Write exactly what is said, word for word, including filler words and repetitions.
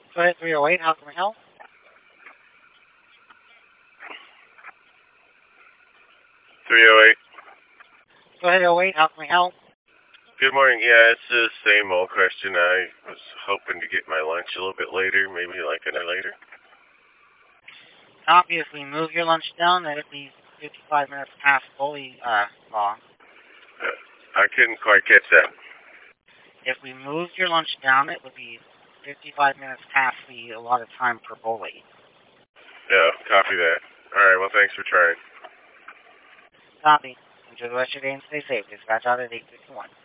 Go ahead, three oh eight, how can we help? three oh eight. Go ahead, oh eight, how can we help? Good morning. Yeah, it's the same old question. I was hoping to get my lunch a little bit later, maybe like an hour later. Copy, if we move your lunch down, then it'd be fifty-five minutes past fully uh, long. I couldn't quite catch that. If we moved your lunch down, it would be fifty-five minutes past the allotted time for bully. Yeah, copy that. All right, well, thanks for trying. Copy. Enjoy the rest of your day and stay safe. Dispatch out at eight fifty-one.